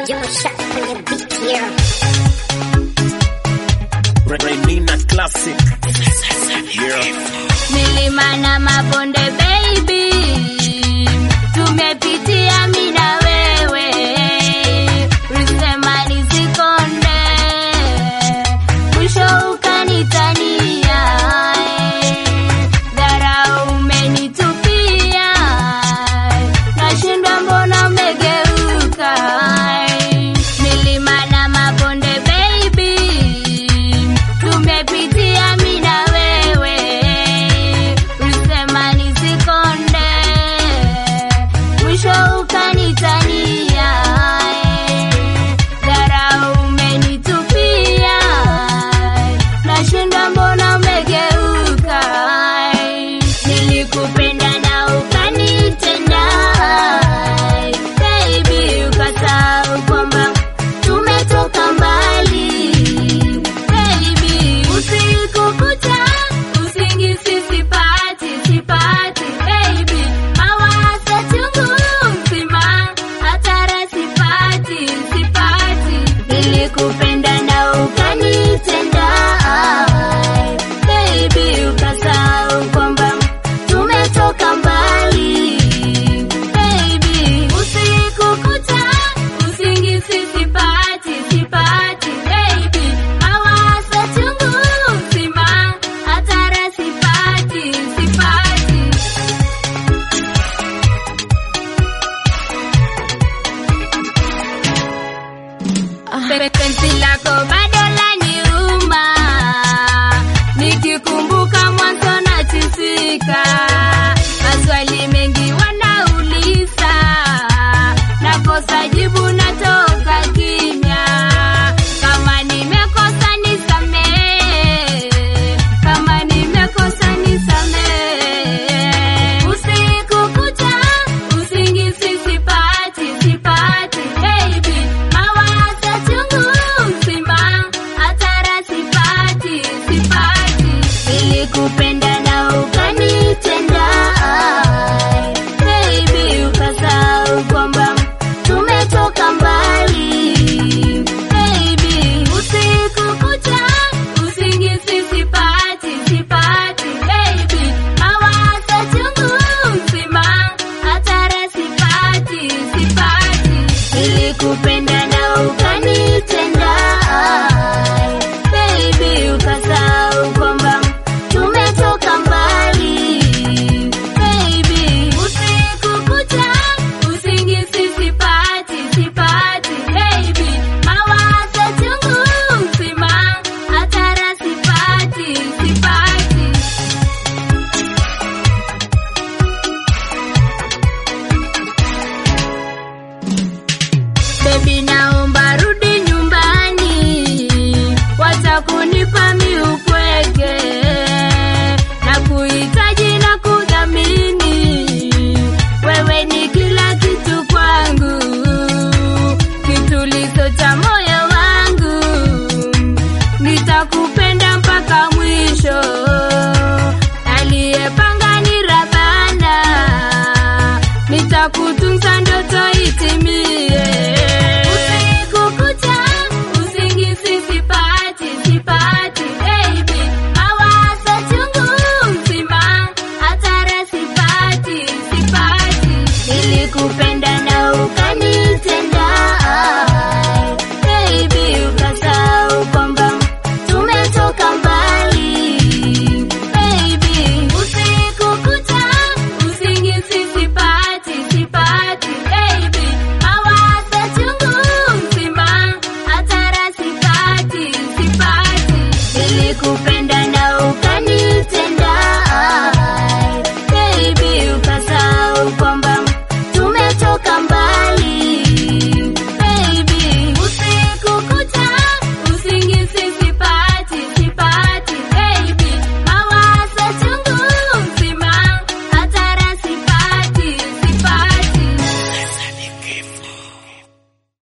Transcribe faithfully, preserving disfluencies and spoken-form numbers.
Jumbo shot kwenye beat here. Renina Classic. Yeah. Milima na mabonde baby, tumepitia mimi na wewe. Ulisema nisikonde, mwisho ukanitania. Dharau umenitupia, nashindwa mbona umegeuka. Milima na mabonde baby, tumepitia mimi na wewe. Ulisema nisikonde, mwisho ukanitania. Dharau umenitupia, nashindwa mbona umegeuka. Nilikupenda na ukanitenda, baby, ukasahau kwamba tumetoka mbali. Baby, usiku kucha usingizi sipati, sipati. Baby, mawazo chungu mzima, hata raha sipati, sipati. Nilikupenda na ukanitenda, baby, ukasahau kwamba tumetoka mbali. Baby, usiku kucha usingizi sipati, sipati. Baby, mawazo chungu mzima, hata raha sipati, sipati. Penzi lako bado laniuma, nikikumbuka mwanzo natisika. Maswali mengi wanauliza, nakosa jibu, natoka kimya. Kama nimekosa nisamehe, kama nimekosa nisamehe. Usiku kucha usingizi sipati, sipati. Baby, mawazo chungu mzima, hata raha sipati, sipati. Nilikupenda na ukanitenda, baby, ukasahau kwamba tumetoka mbali. Baby, usiku kucha usingizi sipati, sipati. Baby, mawazo chungu mzima, hata raha sipati, sipati. Nilikupenda na ukanitenda, baby, ukasahau kwamba tumetoka mbali. Baby, usiku kucha usingizi sipati, sipati. Baby, mawazo chungu mzima, hata raha sipati, sipati. Baby, naomba rudi nyumbani, watakunipa miupweke. Na kuhitaji na kudhamini, wewe ni kila kitu kwangu, kitulizo cha moyo wangu. Nitakupenda mpaka mwisho, aliyepanga ni Rabbana. Nitakutunza ndoto itimie. Usiku kucha usingizi sipati, sipati. Baby, mawazo chungu mzima, hata raha sipati, sipati. Nilikupenda